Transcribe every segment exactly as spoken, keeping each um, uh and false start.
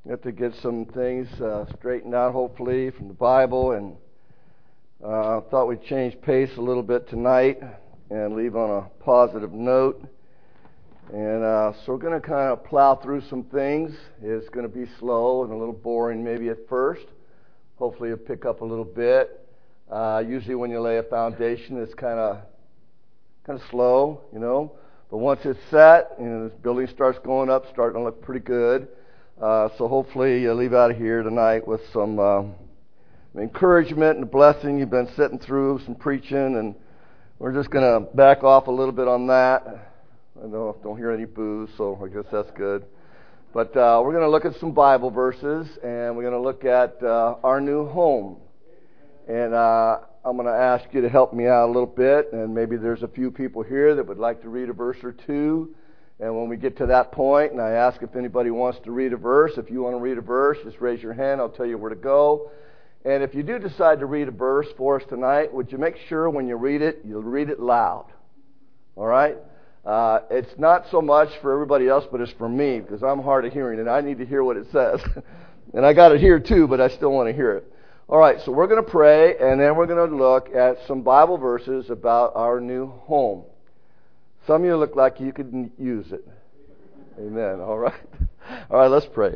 Have to get some things uh, straightened out, hopefully, from the Bible, and I uh, thought we'd change pace a little bit tonight and leave on a positive note. And uh, so we're going to kind of plow through some things. It's going to be slow and a little boring maybe at first. Hopefully it'll pick up a little bit. Uh, usually when you lay a foundation, it's kind of kind of slow, you know. But once it's set, you know, this building starts going up, starting to look pretty good. Uh, so hopefully you'll leave out of here tonight with some uh, encouragement and blessing. You've been sitting through some preaching, and we're just going to back off a little bit on that. I know, don't hear any boos, so I guess that's good. But uh, we're going to look at some Bible verses, and we're going to look at uh, our new home. And uh, I'm going to ask you to help me out a little bit, and maybe there's a few people here that would like to read a verse or two. And when we get to that point, and I ask if anybody wants to read a verse, if you want to read a verse, just raise your hand. I'll tell you where to go. And if you do decide to read a verse for us tonight, would you make sure when you read it, you'll read it loud? All right? Uh, it's not so much for everybody else, but it's for me, because I'm hard of hearing, and I need to hear what it says. And I got it here too, but I still want to hear it. All right, so we're going to pray, and then we're going to look at some Bible verses about our new home. Some of you look like you could use it. Amen. All right. All right, let's pray.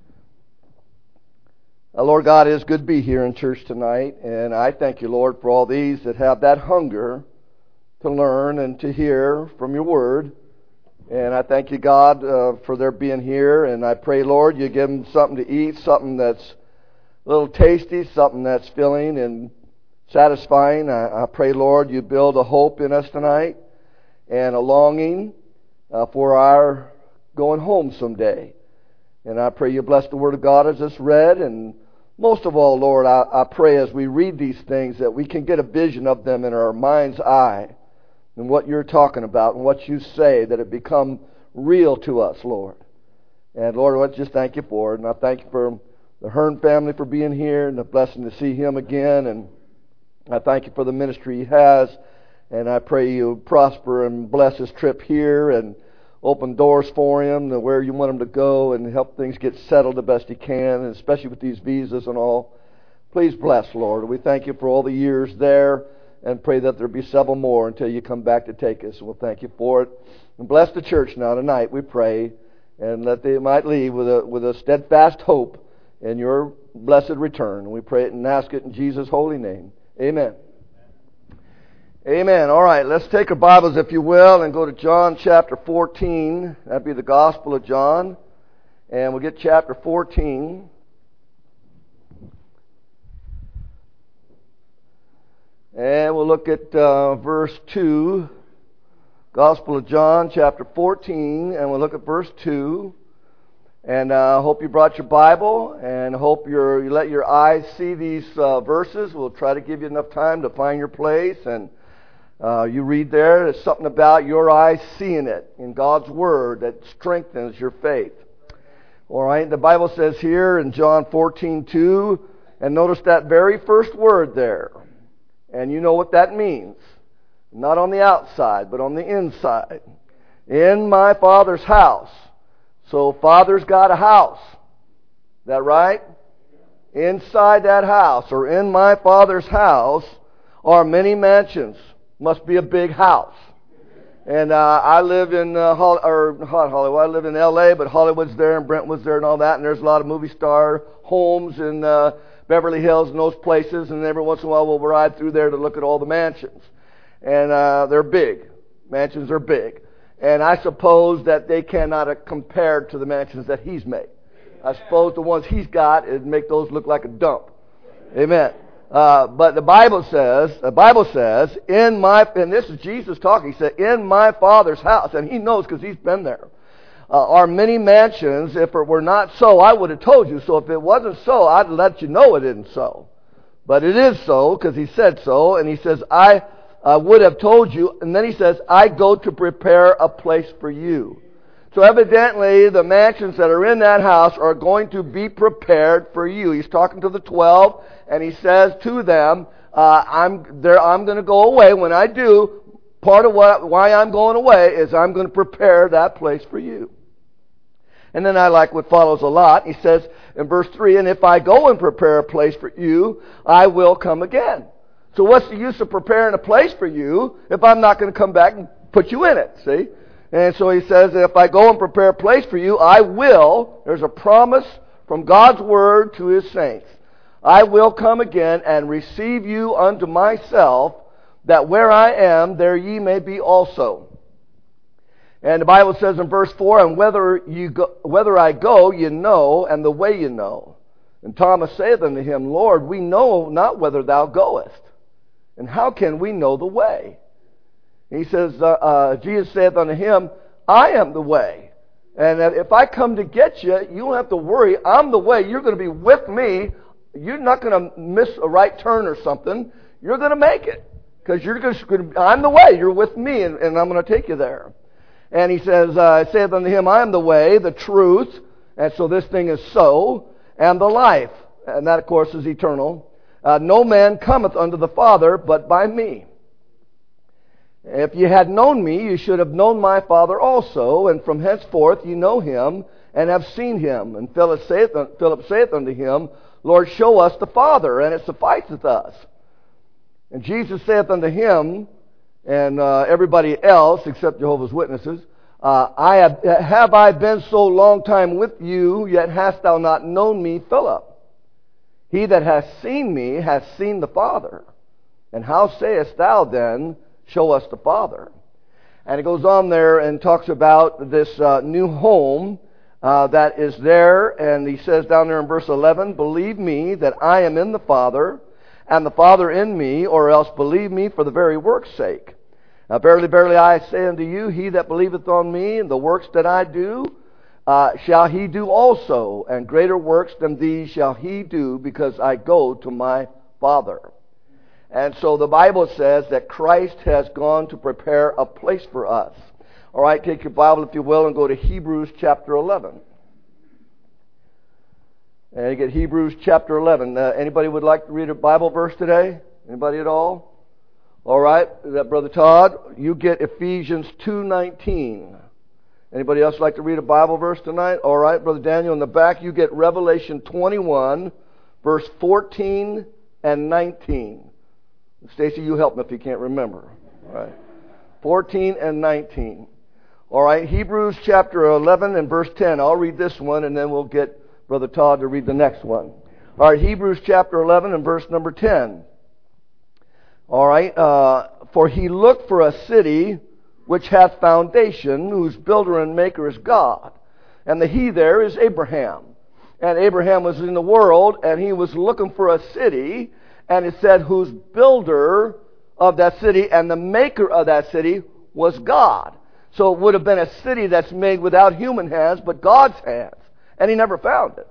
Uh, Lord God, it is good to be here in church tonight, and I thank you, Lord, for all these that have that hunger to learn and to hear from your word. And I thank you, God, uh, for their being here, and I pray, Lord, you give them something to eat, something that's a little tasty, something that's filling and satisfying. I, I pray, Lord, you build a hope in us tonight, and a longing uh, for our going home someday. And I pray you bless the Word of God as it's read. And most of all, Lord, I, I pray as we read these things that we can get a vision of them in our mind's eye and what you're talking about and what you say, that it become real to us, Lord. And Lord, I just thank you for it. And I thank you for the Hearn family for being here and the blessing to see him again. And I thank you for the ministry he has. And I pray you prosper and bless his trip here and open doors for him to where you want him to go and help things get settled the best he can, and especially with these visas and all. Please bless, Lord. We thank you for all the years there and pray that there be several more until you come back to take us. We'll thank you for it. And bless the church now tonight, we pray, and let they might leave with a, with a steadfast hope in your blessed return. We pray it and ask it in Jesus' holy name. Amen. Amen. All right, let's take our Bibles, if you will, and go to John chapter fourteen. That'd be the Gospel of John. And we'll get chapter fourteen. And we'll look at uh, verse two. Gospel of John chapter fourteen. And we'll look at verse two. And I uh, hope you brought your Bible, and hope you're, you let your eyes see these uh, verses. We'll try to give you enough time to find your place, and Uh, you read there, there's something about your eyes seeing it in God's Word that strengthens your faith. All right, the Bible says here in John fourteen two, and notice that very first word there. And you know what that means. Not on the outside, but on the inside. In my Father's house. So Father's got a house. Is that right? Inside that house, or in my Father's house, are many mansions. Must be a big house. And uh, I live in uh, Hol- or not Hollywood. I live in L A, but Hollywood's there and Brentwood's there and all that. And there's a lot of movie star homes in uh, Beverly Hills and those places. And every once in a while we'll ride through there to look at all the mansions. And uh, they're big. Mansions are big. And I suppose that they cannot uh, compare to the mansions that He's made. I suppose the ones He's got, it'd make those look like a dump. Amen. Uh, but the Bible says, the Bible says, in my, and this is Jesus talking, He said, in my Father's house, and He knows because He's been there, uh, are many mansions. If it were not so, I would have told you. So if it wasn't so, I'd let you know it isn't so. But it is so, because He said so, and He says, I uh, would have told you, and then He says, I go to prepare a place for you. So evidently, the mansions that are in that house are going to be prepared for you. He's talking to the twelve, and He says to them, uh, I'm there. I'm going to go away. When I do, part of what, why I'm going away is I'm going to prepare that place for you. And then I like what follows a lot. He says in verse three, and if I go and prepare a place for you, I will come again. So what's the use of preparing a place for you if I'm not going to come back and put you in it, see? And so he says that if I go and prepare a place for you, I will. There's a promise from God's word to his saints. I will come again and receive you unto myself, that where I am, there ye may be also. And the Bible says in verse four, and whether you go, whether I go, you know, and the way you know. And Thomas saith unto him, Lord, we know not whither thou goest, and how can we know the way? And he says, uh, uh, Jesus saith unto him, I am the way. And if I come to get you, you don't have to worry. I'm the way. You're going to be with me. You're not going to miss a right turn or something. You're going to make it. Because you're going to, I'm the way. You're with me, and, and I'm going to take you there. And he says, uh, saith unto him, I am the way, the truth, and so this thing is so, and the life. And that, of course, is eternal. Uh, no man cometh unto the Father but by me. If you had known me, you should have known my Father also, and from henceforth you know him, and have seen him. And Philip saith, Philip saith unto him, Lord, show us the Father, and it sufficeth us. And Jesus saith unto him, and uh, everybody else, except Jehovah's Witnesses, uh, I have, have I been so long time with you, yet hast thou not known me, Philip? He that hath seen me hath seen the Father. And how sayest thou then, show us the Father? And it goes on there and talks about this uh, new home uh, that is there. And he says down there in verse eleven, believe me that I am in the Father, and the Father in me, or else believe me for the very work's sake. Now verily, verily, I say unto you, he that believeth on me, and the works that I do, uh, shall he do also, and greater works than these shall he do, because I go to my Father. And so the Bible says that Christ has gone to prepare a place for us. All right, take your Bible, if you will, and go to Hebrews chapter eleven. And you get Hebrews chapter eleven. Uh, anybody would like to read a Bible verse today? Anybody at all? All right, that Brother Todd, you get Ephesians two nineteen. Anybody else like to read a Bible verse tonight? All right, Brother Daniel, in the back, you get Revelation twenty-one, verse fourteen and nineteen. Stacy, you help me if you can't remember. All right, fourteen and nineteen. All right, Hebrews chapter eleven and verse ten. I'll read this one, and then we'll get Brother Todd to read the next one. All right, Hebrews chapter eleven and verse number ten. All right, uh, for he looked for a city which hath foundation, whose builder and maker is God. And the he there is Abraham. And Abraham was in the world, and he was looking for a city, and it said whose builder of that city and the maker of that city was God. So it would have been a city that's made without human hands, but God's hands. And he never found it.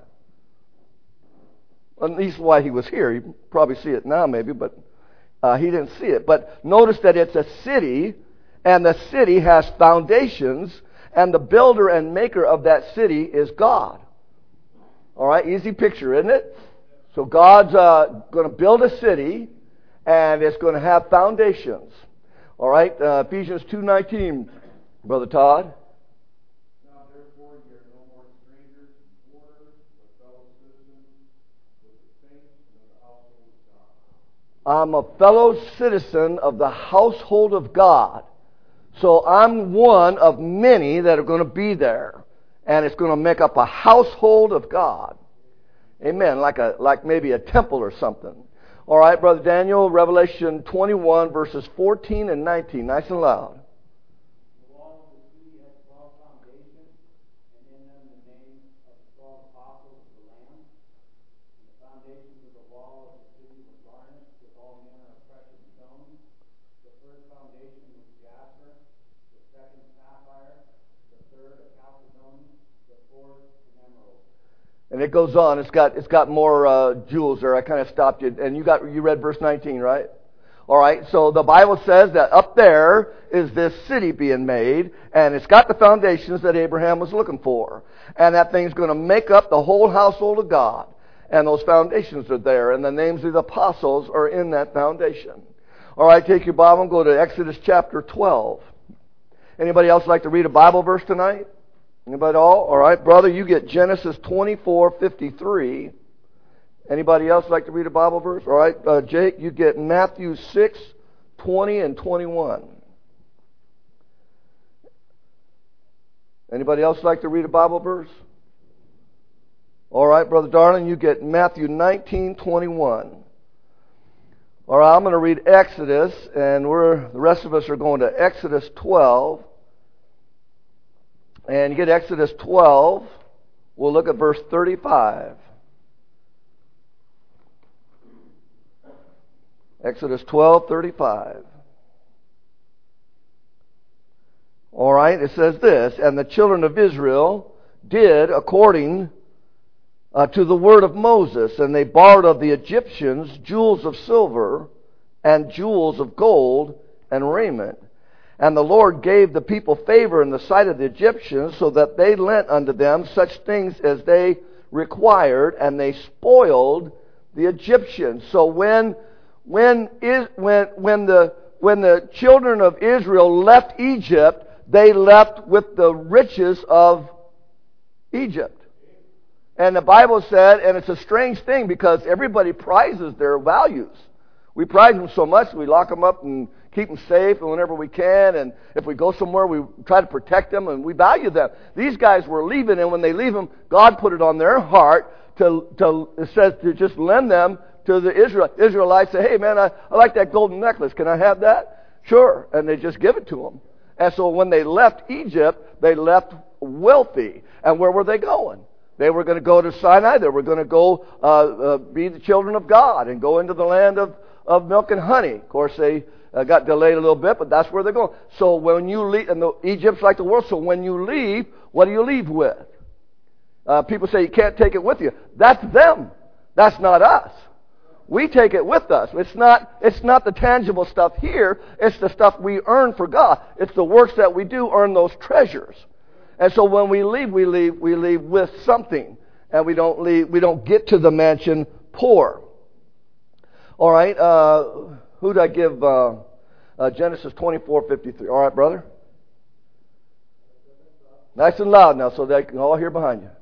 At least why he was here. You probably see it now maybe, but uh, he didn't see it. But notice that it's a city, and the city has foundations, and the builder and maker of that city is God. All right, easy picture, isn't it? So God's uh, going to build a city, and it's going to have foundations. All right, uh, Ephesians two nineteen, Brother Todd. Now therefore ye are no more strangers and foreigners, but fellow citizens with the saints and of the household of God. I'm a fellow citizen of the household of God. So I'm one of many that are going to be there, and it's going to make up a household of God. Amen. Like a like maybe a temple or something. All right, Brother Daniel, Revelation twenty-one, verses fourteen and nineteen. Nice and loud. The wall of the city has twelve foundations, and in them the names of the twelve apostles of the Lamb. And the foundations of the wall of the city were garnished with all manner of precious stones. The first foundation was jasper, the second sapphire, the third a chalcedony, the fourth an emerald. And it goes on. It's got it's got more uh, jewels there. I kind of stopped you, and you got you read verse nineteen, right? All right. So the Bible says that up there is this city being made, and it's got the foundations that Abraham was looking for, and that thing's going to make up the whole household of God. And those foundations are there, and the names of the apostles are in that foundation. All right. Take your Bible and go to Exodus chapter twelve. Anybody else like to read a Bible verse tonight? Anybody all? All right, brother, you get Genesis twenty-four fifty-three. Anybody else like to read a Bible verse? All right, uh, Jake, you get Matthew six twenty and twenty-one. Anybody else like to read a Bible verse? All right, Brother Darling, you get Matthew nineteen twenty-one. All right, I'm going to read Exodus, and we're the rest of us are going to Exodus twelve. And you get Exodus twelve. We'll look at verse thirty-five. Exodus twelve thirty-five. All right, it says this, and the children of Israel did according uh, to the word of Moses, and they borrowed of the Egyptians jewels of silver and jewels of gold and raiment. And the Lord gave the people favor in the sight of the Egyptians, so that they lent unto them such things as they required, and they spoiled the Egyptians. So when when is when when the when the children of Israel left Egypt, they left with the riches of Egypt. And the Bible said, and it's a strange thing because everybody prizes their values. We prize them so much, we lock them up and keep them safe whenever we can. And if we go somewhere, we try to protect them and we value them. These guys were leaving, and when they leave them, God put it on their heart to, to it says to just lend them to the Israel, Israelites. Say, hey man, I, I like that golden necklace. Can I have that? Sure. And they just give it to them. And so when they left Egypt, they left wealthy. And where were they going? They were going to go to Sinai. They were going to go uh, uh, be the children of God and go into the land of, of milk and honey. Of course, they uh, got delayed a little bit, but that's where they're going. So when you leave, and the, Egypt's like the world, so when you leave, what do you leave with? Uh, people say you can't take it with you. That's them. That's not us. We take it with us. It's not, it's not the tangible stuff here. It's the stuff we earn for God. It's the works that we do earn those treasures. And so when we leave, we leave, we leave with something. And we don't leave, we don't get to the mansion poor. All right, uh, who did I give uh, uh, Genesis twenty-four fifty-three? All right, brother? Nice and loud now so they can all hear behind you.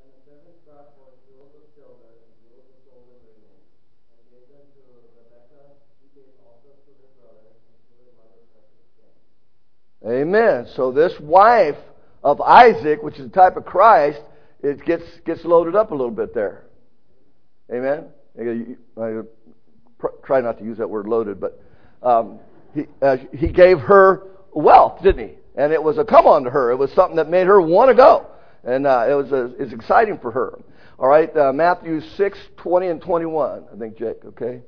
Amen. So this wife of Isaac, which is the type of Christ, it gets gets loaded up a little bit there. Amen. I try not to use that word loaded, but um, he uh, he gave her wealth, didn't he? And it was a come on to her. It was something that made her want to go, and uh, it was a, it's exciting for her. All right, uh, Matthew six twenty and twenty one. I think Jake. Okay.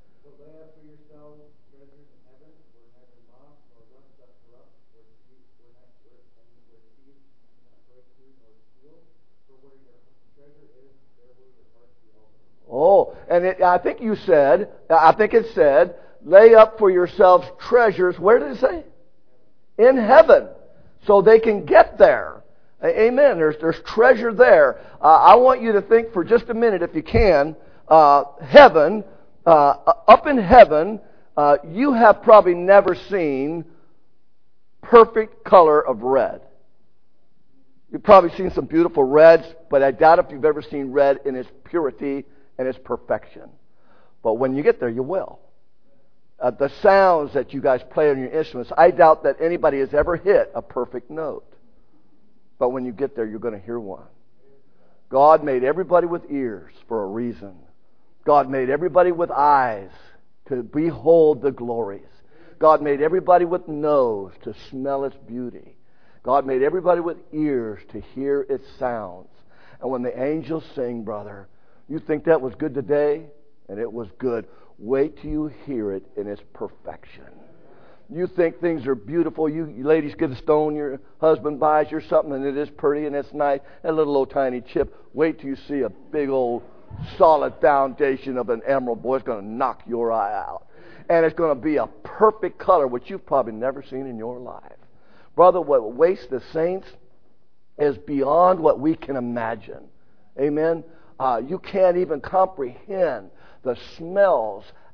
Oh, and it, I think you said, I think it said, lay up for yourselves treasures. Where did it say? In heaven. So they can get there. Amen. There's, there's treasure there. Uh, I want you to think for just a minute, if you can, uh, heaven, uh, up in heaven, uh, you have probably never seen perfect color of red. You've probably seen some beautiful reds, but I doubt if you've ever seen red in its purity and its perfection. But when you get there, you will. Uh, the sounds that you guys play on your instruments, I doubt that anybody has ever hit a perfect note. But when you get there, you're going to hear one. God made everybody with ears for a reason. God made everybody with eyes to behold the glories. God made everybody with nose to smell its beauty. God made everybody with ears to hear its sounds. And when the angels sing, brother, you think that was good today? And it was good. Wait till you hear it in its perfection. You think things are beautiful. You, you ladies get a stone your husband buys you something, and it is pretty and it's nice. A little old tiny chip. Wait till you see a big old solid foundation of an emerald. Boy, it's going to knock your eye out. And it's going to be a perfect color, which you've probably never seen in your life. Brother, what waits the saints is beyond what we can imagine. Amen? Uh, you can't even comprehend the smells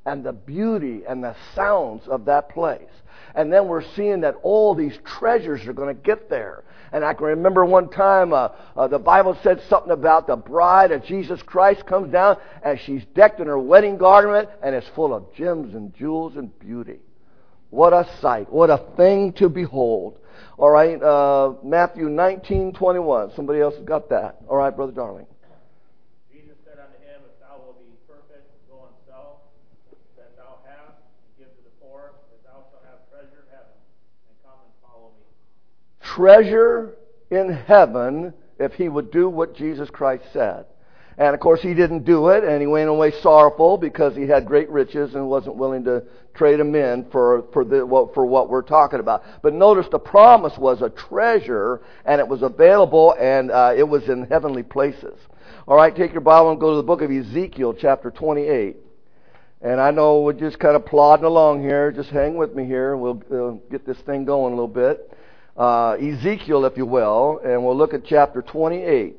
and the beauty and the sounds of that place. And then we're seeing that all these treasures are going to get there. And I can remember one time uh, uh, the Bible said something about the bride of Jesus Christ comes down and she's decked in her wedding garment and it's full of gems and jewels and beauty. What a sight. What a thing to behold. All right, uh, Matthew nineteen twenty-one. Somebody else has got that. All right, Brother Darling. Jesus said unto him, If thou wilt be perfect, go and sell that thou hast, and give to the poor, that thou shalt have treasure in heaven, and come and follow me. Treasure in heaven if he would do what Jesus Christ said. And of course he didn't do it, and he went away sorrowful because he had great riches and wasn't willing to trade them in for for the for what we're talking about. But notice the promise was a treasure, and it was available, and uh, it was in heavenly places. All right, take your Bible and go to the book of Ezekiel, chapter twenty-eight. And I know we're just kind of plodding along here. Just hang with me here. We'll uh, get this thing going a little bit. Uh, Ezekiel, if you will, and we'll look at chapter twenty-eight.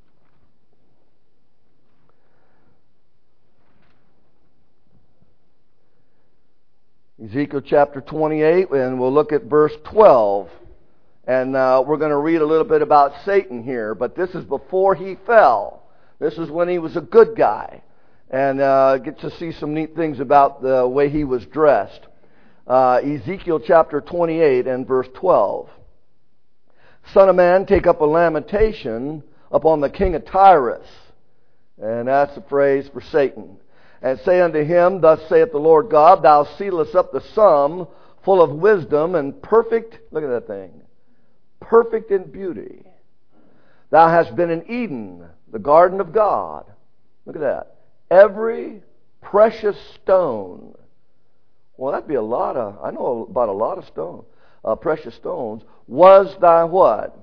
Ezekiel chapter twenty-eight, and we'll look at verse twelve. And uh, we're going to read a little bit about Satan here, but this is before he fell. This is when he was a good guy. And uh, get to see some neat things about the way he was dressed. Uh, Ezekiel chapter twenty-eight and verse twelve. Son of man, take up a lamentation upon the king of Tyrus. And that's a phrase for Satan. And say unto him, Thus saith the Lord God, Thou sealest up the sum, full of wisdom and perfect, look at that thing, perfect in beauty. Thou hast been in Eden, the garden of God. Look at that. Every precious stone. Well, that'd be a lot of, I know about a lot of stone, uh, precious stones. Was thy what?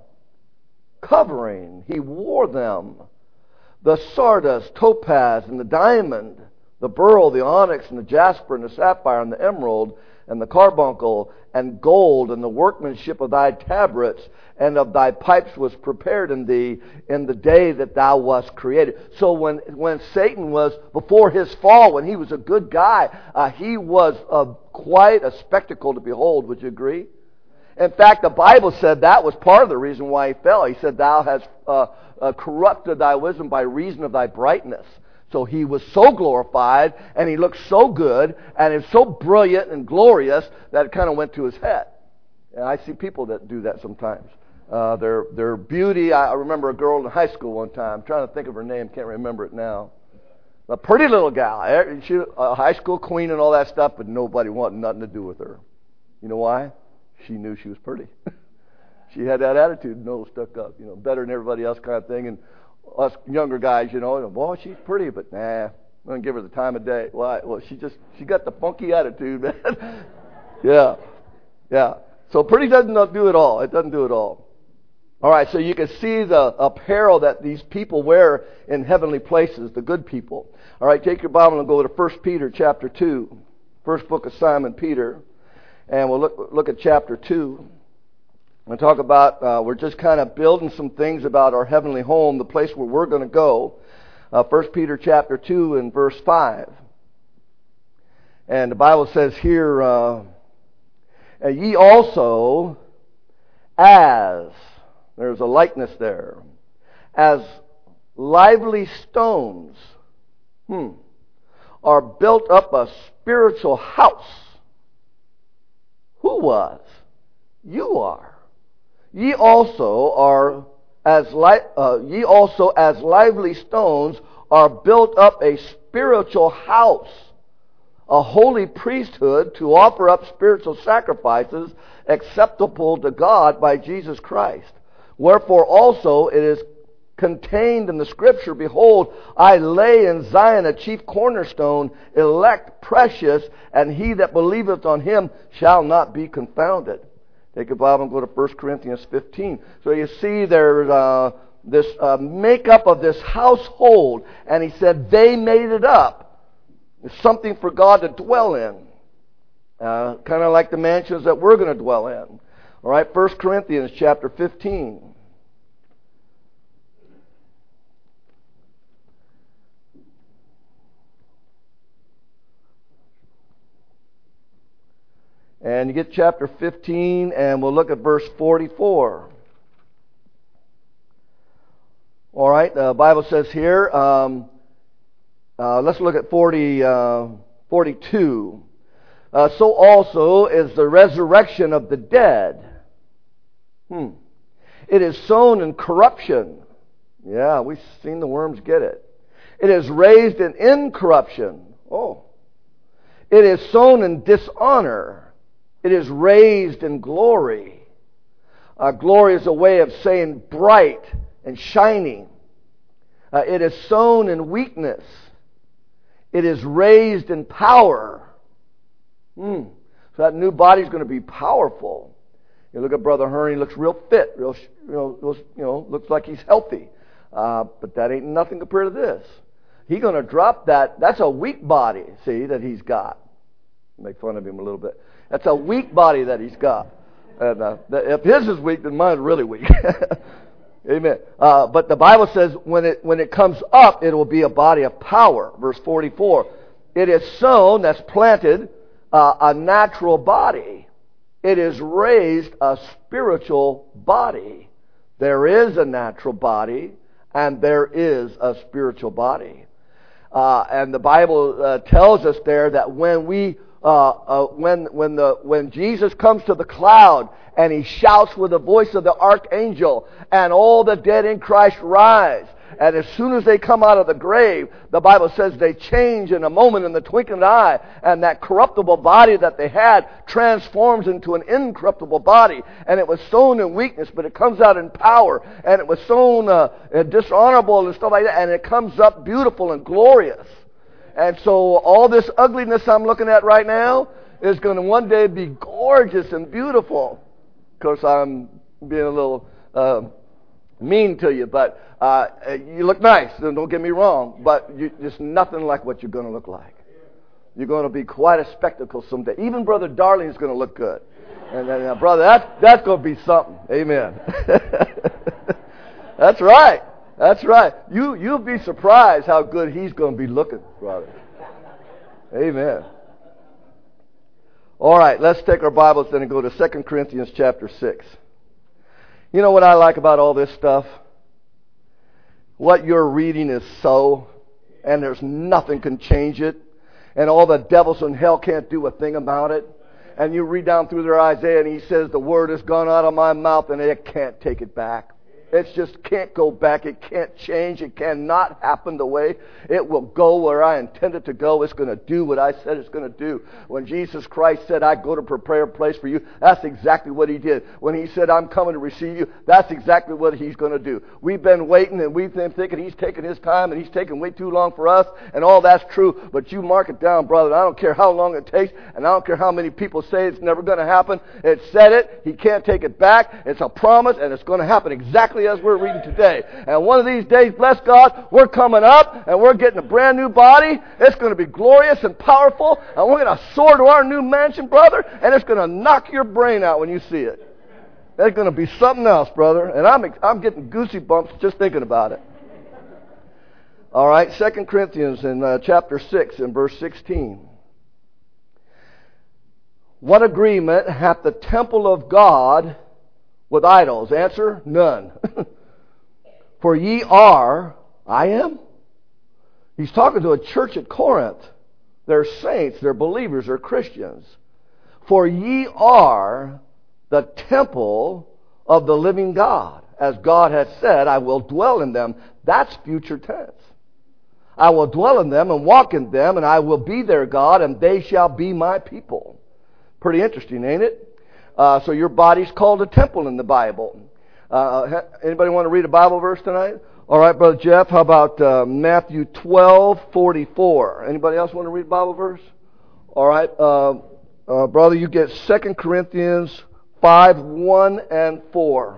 Covering. He wore them. The sardius, topaz, and the diamond, the beryl, the onyx, and the jasper, and the sapphire, and the emerald, and the carbuncle, and gold, and the workmanship of thy tabrets, and of thy pipes was prepared in thee in the day that thou wast created. So when when Satan was, before his fall, when he was a good guy, uh, he was uh, quite a spectacle to behold. Would you agree? In fact, the Bible said that was part of the reason why he fell. He said, Thou hast uh, uh, corrupted thy wisdom by reason of thy brightness. So he was so glorified, and he looked so good, and he was so brilliant and glorious that it kind of went to his head. And I see people that do that sometimes. Uh, their their beauty. I remember a girl in high school one time. I'm trying to think of her name. Can't remember it now. A pretty little gal. She a high school queen and all that stuff, but nobody wanted nothing to do with her. You know why? She knew she was pretty. She had that attitude, nose stuck up, you know, better than everybody else kind of thing. And us younger guys, you know, boy, she's pretty, but nah, I'm going to give her the time of day. Why? Well, she just, she got the funky attitude, man. Yeah. Yeah. So pretty doesn't do it all. It doesn't do it all. All right, so you can see the apparel that these people wear in heavenly places, the good people. All right, take your Bible and go to First Peter chapter two, first book of Simon Peter. And we'll look look at chapter two. We'll talk about, uh, we're just kind of building some things about our heavenly home, the place where we're going to go. Uh, First Peter chapter two and verse five. And the Bible says here, uh, and ye also, as, there's a likeness there, as lively stones, hmm, are built up a spiritual house. Who was? You are. Ye also are as li- uh, ye also as lively stones are built up a spiritual house, a holy priesthood to offer up spiritual sacrifices acceptable to God by Jesus Christ. Wherefore also it is contained in the Scripture, Behold, I lay in Zion a chief cornerstone, elect, precious, and he that believeth on him shall not be confounded. Take a Bible and go to First Corinthians fifteen. So you see there's uh, this uh, makeup of this household, and he said they made it up. It's something for God to dwell in. Uh, kind of like the mansions that we're going to dwell in. All right, First Corinthians chapter fifteen. And you get chapter fifteen, and we'll look at verse forty-four. All right, the Bible says here, um, uh, let's look at forty, uh, forty-two. Uh, so also is the resurrection of the dead. Hmm. It is sown in corruption. Yeah, we've seen the worms get it. It is raised in incorruption. Oh. It is sown in dishonor. It is raised in glory. Uh, glory is a way of saying bright and shining. Uh, it is sown in weakness. It is raised in power. Hmm. So that new body is going to be powerful. You look at Brother Hearn, he looks real fit, real, you know, you know, looks like he's healthy. Uh, but that ain't nothing compared to this. He's going to drop that. That's a weak body, see, that he's got. Make fun of him a little bit. That's a weak body that he's got. And uh, if his is weak, then mine's really weak. Amen. Uh, but the Bible says when it when it comes up, it will be a body of power. Verse forty-four. It is sown, that's planted, uh, a natural body. It is raised a spiritual body. There is a natural body, and there is a spiritual body. Uh, and the Bible uh, tells us there that when we uh, uh, when when the when Jesus comes to the cloud and he shouts with the voice of the archangel, and all the dead in Christ rise, and as soon as they come out of the grave, the Bible says they change in a moment, in the twinkling of an eye, and that corruptible body that they had transforms into an incorruptible body. And it was sown in weakness, but it comes out in power. And it was sown uh, dishonorable and stuff like that, and it comes up beautiful and glorious. And so all this ugliness I'm looking at right now is going to one day be gorgeous and beautiful. Of course, I'm being a little uh, mean to you, but uh, you look nice, don't get me wrong, but you, it's nothing like what you're going to look like. You're going to be quite a spectacle someday. Even Brother Darling is going to look good. And then, uh, brother, that's, that's going to be something. Amen. That's right. That's right. You, you'll be surprised how good he's going to be looking, brother. Amen. All right, let's take our Bibles then and go to Second Corinthians chapter six. You know what I like about all this stuff? What you're reading is so, and there's nothing can change it, and all the devils in hell can't do a thing about it. And you read down through there Isaiah, and he says, the word has gone out of my mouth, and it can't take it back. It just can't go back. It can't change. It cannot happen the way it will go where I intend it to go. It's going to do what I said it's going to do. When Jesus Christ said, I go to prepare a place for you, that's exactly what he did. When he said, I'm coming to receive you, that's exactly what he's going to do. We've been waiting, and we've been thinking he's taking his time, and he's taking way too long for us, and all that's true. But you mark it down, brother. I don't care how long it takes, and I don't care how many people say it's never going to happen. It said it. He can't take it back. It's a promise, and it's going to happen exactly as we're reading today. And one of these days, bless God, we're coming up and we're getting a brand new body. It's going to be glorious and powerful, and we're going to soar to our new mansion, brother, and it's going to knock your brain out when you see it. That's going to be something else, brother, and I'm I'm getting goosey bumps just thinking about it. All right, Second Corinthians in uh, chapter six and verse sixteen. What agreement hath the temple of God with idols? Answer, none. For ye are, I am. He's talking to a church at Corinth. They're saints, they're believers, they're Christians. For ye are the temple of the living God. As God has said, I will dwell in them. That's future tense. I will dwell in them and walk in them, and I will be their God, and they shall be my people. Pretty interesting, ain't it? Uh, so your body's called a temple in the Bible. Uh, anybody want to read a Bible verse tonight? All right, Brother Jeff, how about uh, Matthew twelve forty-four? Anybody else want to read a Bible verse? All right, uh, uh, brother, you get Second Corinthians five one and four.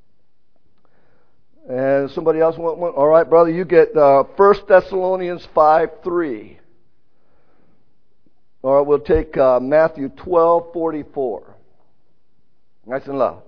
And somebody else want one? All right, brother, you get uh, First Thessalonians five three. All right, we'll take uh, Matthew twelve forty-four. Nice and loud.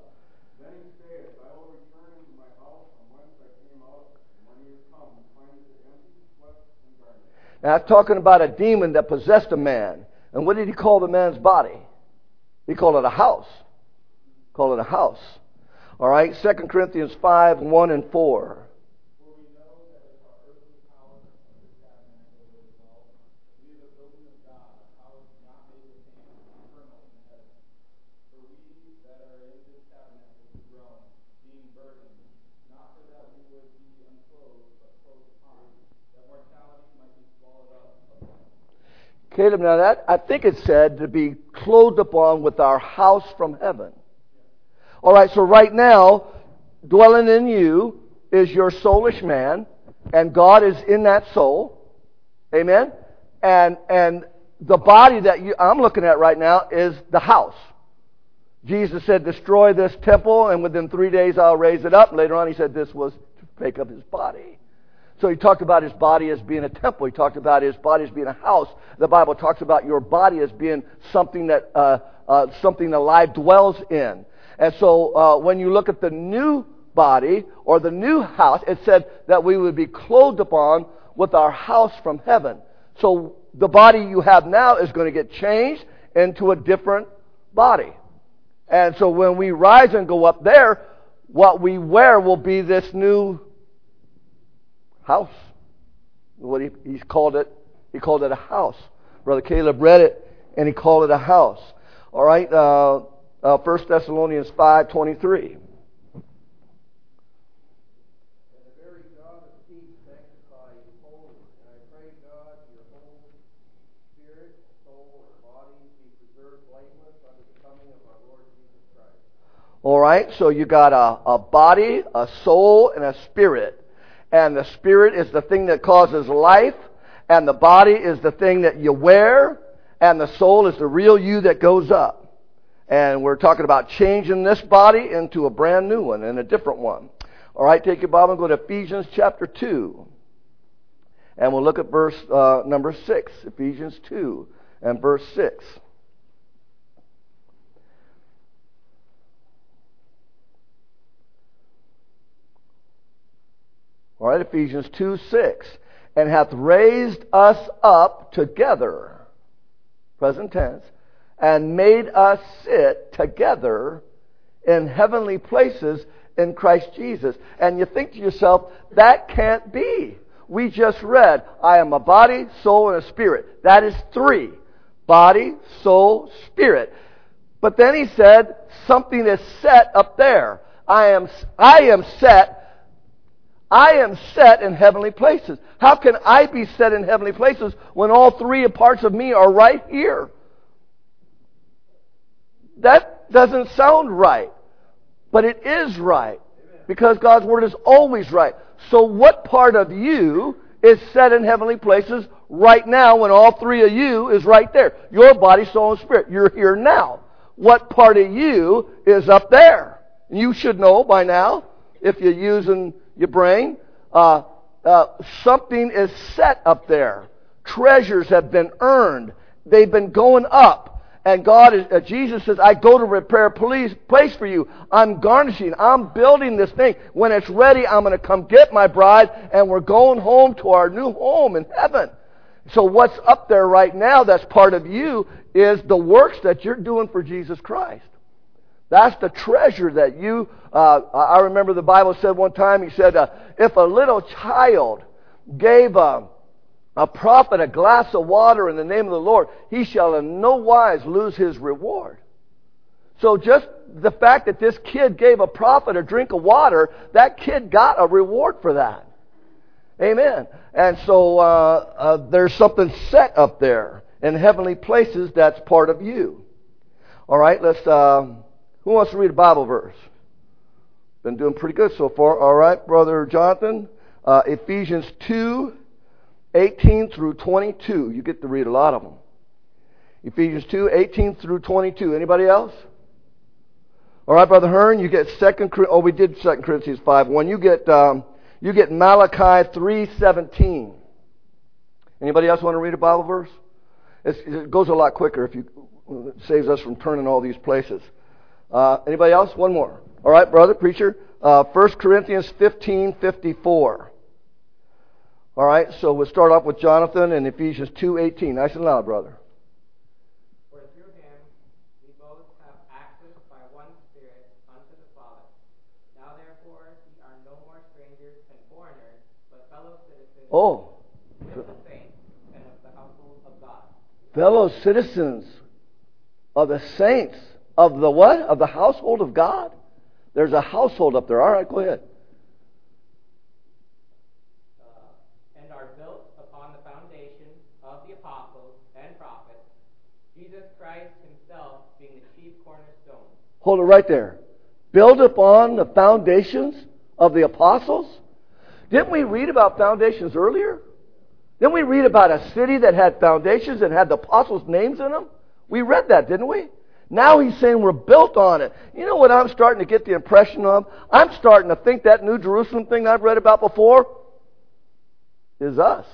Now, that's talking about a demon that possessed a man. And what did he call the man's body? He called it a house. Call it a house. All right, Second Corinthians five, one and four. For we know that if our earthly house of this tabernacle were dissolved, we are the building of God, a house not made with hands, eternal in heaven. For we that are in this tabernacle do groan, being burdened, not for that we would be unclothed, but clothed upon, that mortality might be swallowed up of life. Caleb, now that, I think it said to be clothed upon with our house from heaven. All right, so right now, dwelling in you is your soulish man, and God is in that soul. Amen? And and the body that you, I'm looking at right now is the house. Jesus said, destroy this temple, and within three days I'll raise it up. And later on he said this was to make up his body. So he talked about his body as being a temple. He talked about his body as being a house. The Bible talks about your body as being something that uh, uh, something alive dwells in. And so uh, when you look at the new body or the new house, it said that we would be clothed upon with our house from heaven. So the body you have now is going to get changed into a different body. And so when we rise and go up there, what we wear will be this new house. What he, he's called it, he called it a house. Brother Caleb read it, and he called it a house. All right. Uh, Uh, First Thessalonians five twenty-three. And the very God of peace sanctify you wholly. And I pray God your whole spirit, soul, and body be preserved blameless unto the coming of our Lord Jesus Christ. All right, so you got a, a body, a soul, and a spirit. And the spirit is the thing that causes life, and the body is the thing that you wear, and the soul is the real you that goes up. And we're talking about changing this body into a brand new one and a different one. All right, take your Bible and go to Ephesians chapter two. And we'll look at verse uh, number six. Ephesians two and verse six. All right, Ephesians two, six. And hath raised us up together, present tense, and made us sit together in heavenly places in Christ Jesus. And you think to yourself, that can't be. We just read, I am a body, soul, and a spirit. That is three. Body, soul, spirit. But then he said, something is set up there. I am, I am set I am set in heavenly places. How can I be set in heavenly places when all three parts of me are right here? That doesn't sound right. But it is right. Because God's Word is always right. So what part of you is set in heavenly places right now when all three of you is right there? Your body, soul, and spirit. You're here now. What part of you is up there? You should know by now, if you're using your brain, uh, uh, something is set up there. Treasures have been earned. They've been going up. And God is, uh, Jesus says, I go to prepare a place, place for you. I'm garnishing. I'm building this thing. When it's ready, I'm going to come get my bride, and we're going home to our new home in heaven. So what's up there right now that's part of you is the works that you're doing for Jesus Christ. That's the treasure that you, uh, I remember the Bible said one time, he said, uh, if a little child gave a, a prophet a glass of water in the name of the Lord, he shall in no wise lose his reward. So just the fact that this kid gave a prophet a drink of water, that kid got a reward for that. Amen. And so uh, uh, there's something set up there in heavenly places that's part of you. All right, let's... Uh, Who wants to read a Bible verse? Been doing pretty good so far. All right, Brother Jonathan. Uh, Ephesians two, eighteen through twenty-two. You get to read a lot of them. Ephesians two, eighteen through twenty-two. Anybody else? All right, Brother Hearn, you get Second. Oh, we did Second Corinthians five one. You get um, you get Malachi three seventeen. Anybody else want to read a Bible verse? It's, it goes a lot quicker if you. It saves us from turning all these places. Uh, anybody else? One more. All right, brother, preacher. Uh, First Corinthians fifteen fifty-four. All right, so we'll start off with Jonathan in Ephesians two eighteen. Nice and loud, brother. For through him we both Oh. Of the saints and of the household of God. Fellow citizens of the saints of the what? Of the household of God? There's a household up there. All right, go ahead. Uh, and are built upon the foundation of the apostles and prophets, Jesus Christ himself being the chief cornerstone. Hold it right there. Build upon the foundations of the apostles? Didn't we read about foundations earlier? Didn't we read about a city that had foundations and had the apostles' names in them? We read that, didn't we? Now he's saying we're built on it. You know what I'm starting to get the impression of? I'm starting to think that New Jerusalem thing I've read about before is us.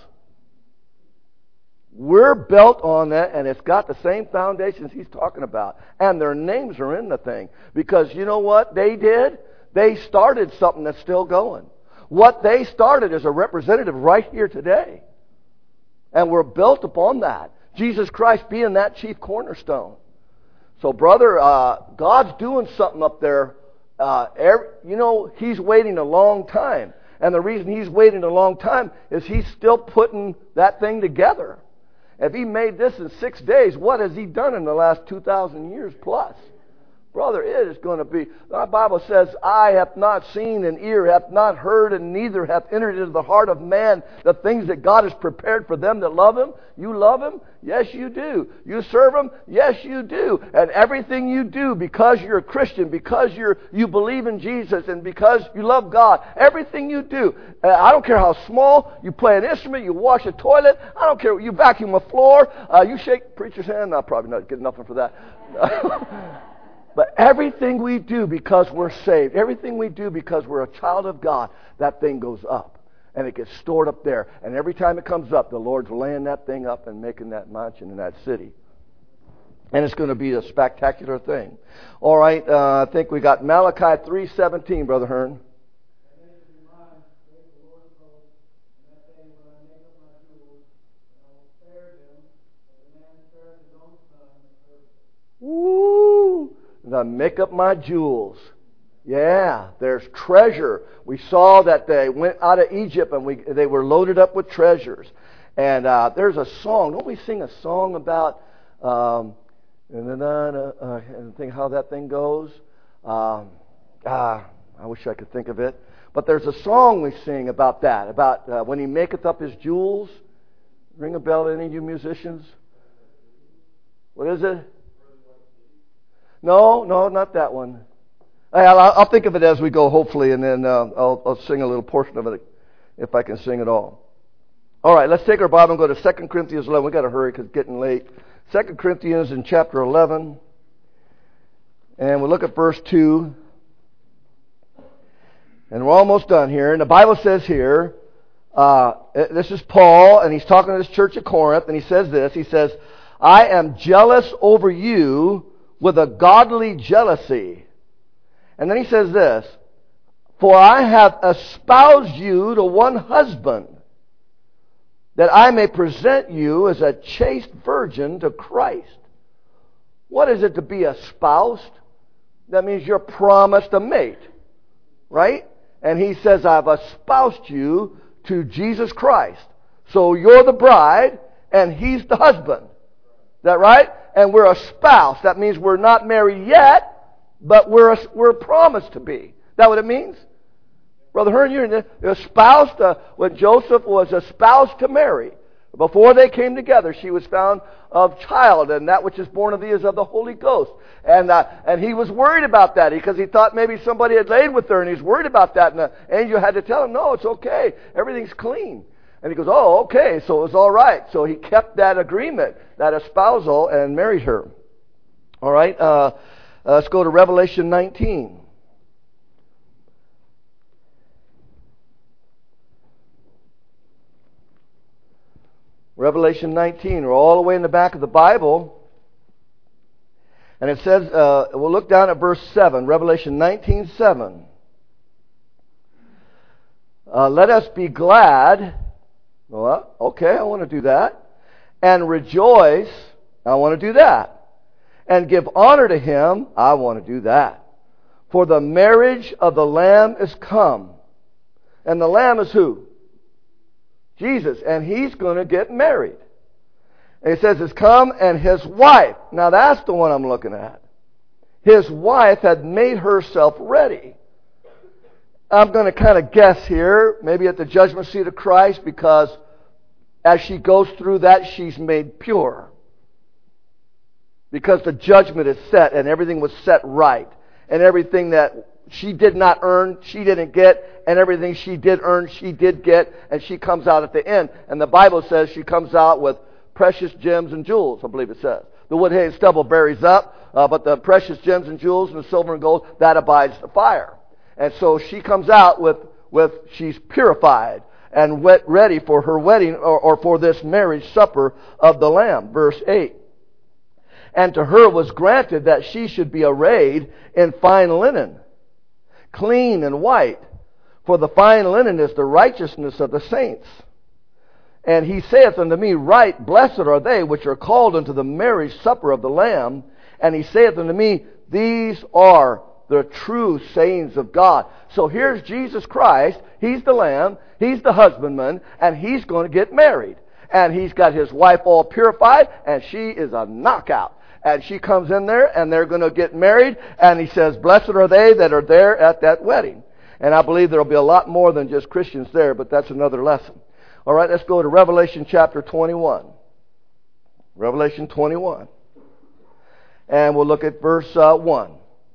We're built on that, and it's got the same foundations he's talking about. And their names are in the thing. Because you know what they did? They started something that's still going. What they started is a representative right here today. And we're built upon that. Jesus Christ being that chief cornerstone. So, brother, uh, God's doing something up there. Uh, every, you know, he's waiting a long time. And the reason he's waiting a long time is he's still putting that thing together. If he made this in six days, what has he done in the last two thousand years plus? Brother, it is going to be, the Bible says, eye hath not seen and ear hath not heard and neither hath entered into the heart of man the things that God has prepared for them that love him. You love him? Yes, you do. You serve him? Yes, you do. And everything you do because you're a Christian, because you're, you believe in Jesus and because you love God, everything you do, uh, I don't care how small, you play an instrument, you wash a toilet, I don't care, you vacuum a floor, uh, you shake preacher's hand, I'll probably not get nothing for that. But everything we do because we're saved, everything we do because we're a child of God, that thing goes up. And it gets stored up there. And every time it comes up, the Lord's laying that thing up and making that mansion in that city. And it's going to be a spectacular thing. All right, uh, I think we got Malachi three seventeen, Brother Hearn. Woo! To make up my jewels. Yeah, there's treasure. We saw that they went out of Egypt and we they were loaded up with treasures. And uh, there's a song. Don't we sing a song about, um, and uh, think how that thing goes? Um, ah, I wish I could think of it. But there's a song we sing about that, about uh, when he maketh up his jewels. Ring a bell to any of you musicians? What is it? No, no, not that one. I'll, I'll think of it as we go, hopefully, and then uh, I'll, I'll sing a little portion of it if I can sing it all. All right, let's take our Bible and go to Second Corinthians eleven. We've got to hurry because it's getting late. Second Corinthians in chapter eleven. And we'll look at verse two. And we're almost done here. And the Bible says here, uh, this is Paul, and he's talking to this church at Corinth, and he says this. He says, I am jealous over you with a godly jealousy. And then he says this, for I have espoused you to one husband, that I may present you as a chaste virgin to Christ. What is it to be espoused? That means you're promised a mate, right? And he says, I've espoused you to Jesus Christ. So you're the bride, and he's the husband. Is that right? And we're a spouse. That means we're not married yet, but we're a, we're promised to be. Is that what it means? Brother Hearn, you're espoused uh, when Joseph was espoused to Mary. Before they came together, she was found of child, and that which is born of thee is of the Holy Ghost. And uh, and he was worried about that because he thought maybe somebody had laid with her, and he's worried about that. And the angel had to tell him, no, it's okay. Everything's clean. And he goes, oh, okay, so it was all right. So he kept that agreement, that espousal, and married her. All right, uh, uh, let's go to Revelation nineteen. Revelation nineteen. We're all the way in the back of the Bible. And it says, uh, we'll look down at verse seven. Revelation nineteen seven. Uh, Let us be glad. Well, okay, I want to do that. And rejoice. I want to do that. And give honor to him. I want to do that. For the marriage of the Lamb is come. And the Lamb is who? Jesus. And he's going to get married. And it says, "Has come, and his wife." Now that's the one I'm looking at. His wife had made herself ready. I'm going to kind of guess here, maybe at the judgment seat of Christ, because as she goes through that, she's made pure. Because the judgment is set, and everything was set right. And everything that she did not earn, she didn't get. And everything she did earn, she did get. And she comes out at the end. And the Bible says she comes out with precious gems and jewels, I believe it says. The wood, hay, and stubble buries up, uh, but the precious gems and jewels and the silver and gold, that abides the fire. And so she comes out with, with she's purified and wet, ready for her wedding, or, or for this marriage supper of the Lamb. Verse eight. "And to her was granted that she should be arrayed in fine linen, clean and white. For the fine linen is the righteousness of the saints. And he saith unto me, Right, blessed are they which are called unto the marriage supper of the Lamb. And he saith unto me, These are the true sayings of God." So here's Jesus Christ. He's the Lamb. He's the husbandman. And he's going to get married. And he's got his wife all purified. And she is a knockout. And she comes in there, and they're going to get married. And he says, "Blessed are they that are there at that wedding." And I believe there will be a lot more than just Christians there, but that's another lesson. All right, let's go to Revelation chapter twenty-one. Revelation twenty-one. And we'll look at verse uh, one.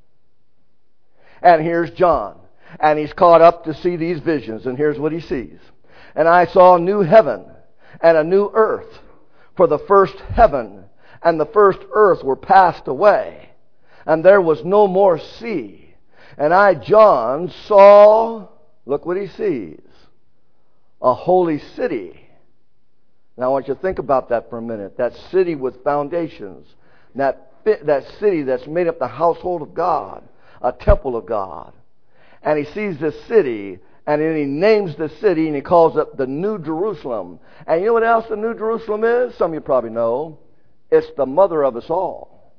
And here's John. And he's caught up to see these visions. And here's what he sees. "And I saw a new heaven and a new earth. For the first heaven and the first earth were passed away. And there was no more sea. And I, John, saw," look what he sees, "a holy city." Now I want you to think about that for a minute. That city with foundations. That, that city that's made up the household of God. A temple of God. And he sees this city, and then he names the city, and he calls it the New Jerusalem. And you know what else the New Jerusalem is? Some of you probably know. It's the mother of us all.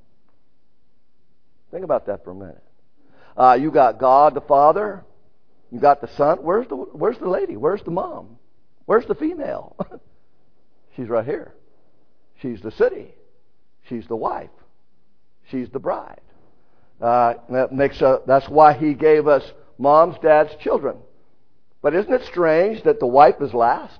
Think about that for a minute. Uh, you got God the Father. You got the Son. Where's the Where's the lady? Where's the mom? Where's the female? She's right here. She's the city. She's the wife. She's the bride. Uh, that makes a, that's why he gave us moms, dads, children. But isn't it strange that the wife is last?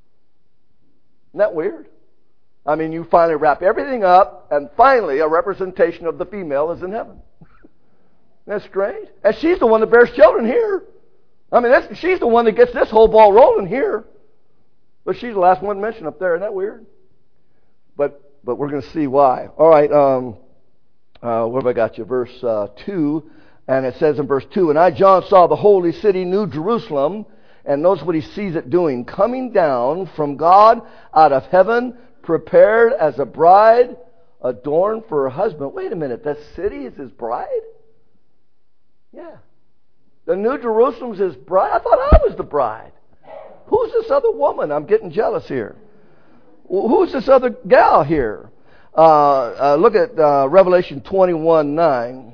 Isn't that weird? I mean, you finally wrap everything up, and finally a representation of the female is in heaven. Isn't that strange? And she's the one that bears children here. I mean, that's, she's the one that gets this whole ball rolling here. But she's the last one mentioned up there. Isn't that weird? But but we're going to see why. All right, um, uh, where have I got you? Verse uh, two. And it says in verse two, "And I, John, saw the holy city, New Jerusalem." And notice what he sees it doing. "Coming down from God out of heaven, prepared as a bride, adorned for her husband." Wait a minute. That city is his bride? Yeah. The New Jerusalem's his bride? I thought I was the bride. Who's this other woman? I'm getting jealous here. Who's this other gal here? Uh, uh, look at uh, Revelation twenty-one nine.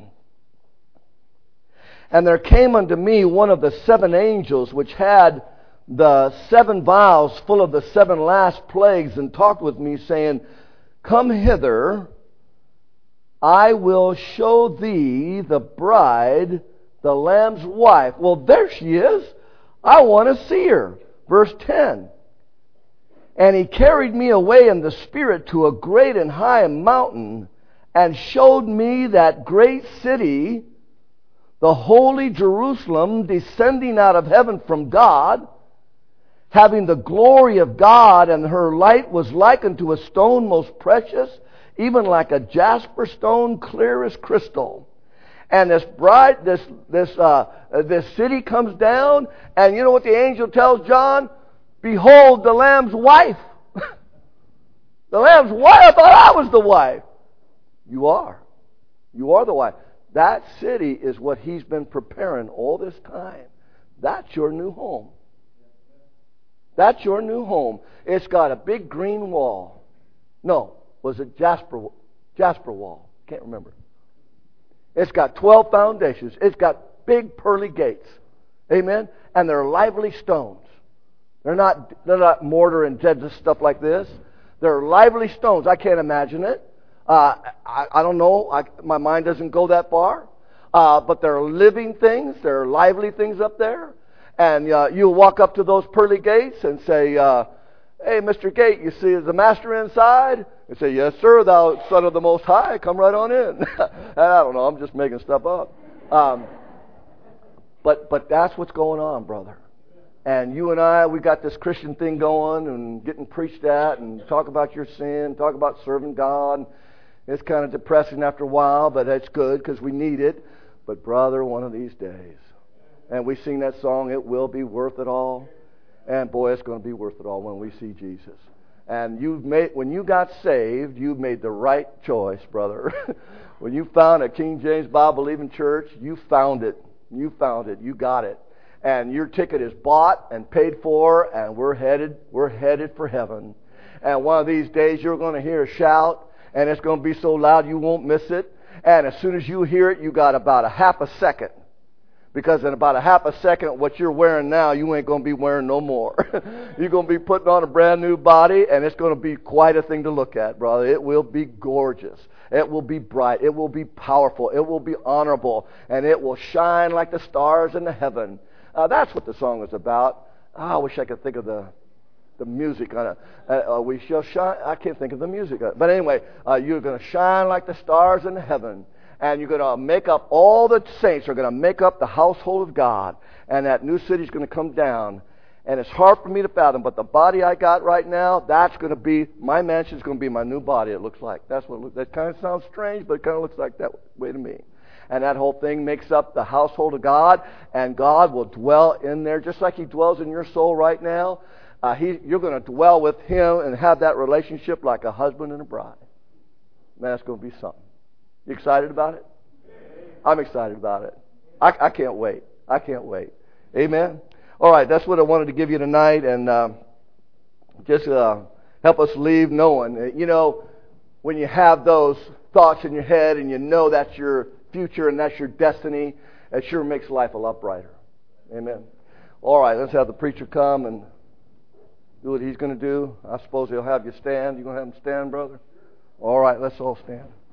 "And there came unto me one of the seven angels, which had the seven vials full of the seven last plagues, and talked with me, saying, Come hither, I will show thee the bride, the Lamb's wife." Well, there she is. I want to see her. Verse ten. "And he carried me away in the Spirit to a great and high mountain, and showed me that great city, the holy Jerusalem, descending out of heaven from God, having the glory of God, and her light was like unto a stone most precious, even like a jasper stone, clear as crystal. And this bride, this this uh, this city comes down, and you know what the angel tells John? Behold, the Lamb's wife. The Lamb's wife. I thought I was the wife. You are. You are the wife. That city is what he's been preparing all this time. That's your new home. That's your new home. It's got a big green wall. No, was it Jasper? Jasper wall? Can't remember. It's got twelve foundations. It's got big pearly gates. Amen? And they're lively stones. They're not, they're not mortar and just stuff like this. They're lively stones. I can't imagine it. Uh, I, I don't know. I, my mind doesn't go that far. Uh, but they're living things. They're lively things up there. And uh, you'll walk up to those pearly gates and say, uh, hey, Mister Gate, you see the master inside? And say, yes, sir, thou son of the Most High, come right on in. I don't know. I'm just making stuff up. Um, but but that's what's going on, brother. And you and I, we got this Christian thing going and getting preached at and talk about your sin, talk about serving God. It's kind of depressing after a while, but it's good because we need it. But brother, one of these days, and we sing that song, it will be worth it all. And boy, it's going to be worth it all when we see Jesus. And you've made, when you got saved, you made the right choice, brother. When you found a King James Bible-believing church, you found it. You found it. You got it. And your ticket is bought and paid for, and we're headed, we're headed for heaven. And one of these days, you're going to hear a shout, and it's going to be so loud you won't miss it. And as soon as you hear it, you got about a half a second. Because in about a half a second, what you're wearing now, you ain't going to be wearing no more. You're going to be putting on a brand new body, and it's going to be quite a thing to look at, brother. It will be gorgeous. It will be bright. It will be powerful. It will be honorable. And it will shine like the stars in the heaven. Uh, that's what the song is about. Oh, I wish I could think of the the music on it. Uh, uh, we shall shine. I can't think of the music on it. But anyway, uh, you're going to shine like the stars in heaven. And you're going to make up, all the saints are going to make up the household of God. And that new city is going to come down. And it's hard for me to fathom, but the body I got right now, that's going to be, my mansion is going to be my new body, it looks like. That's what it looks, that kind of sounds strange, but it kind of looks like that way to me. And that whole thing makes up the household of God, and God will dwell in there just like He dwells in your soul right now. Uh, he, you're going to dwell with Him and have that relationship like a husband and a bride. Man, that's going to be something. You excited about it? I'm excited about it. I, I can't wait. I can't wait. Amen? All right, that's what I wanted to give you tonight, and uh, just uh, help us leave knowing. You know, when you have those thoughts in your head and you know that's your future and that's your destiny, it sure makes life a lot brighter. Amen? All right, let's have the preacher come and do what he's going to do. I suppose he'll have you stand. You going to have him stand, brother? All right, let's all stand.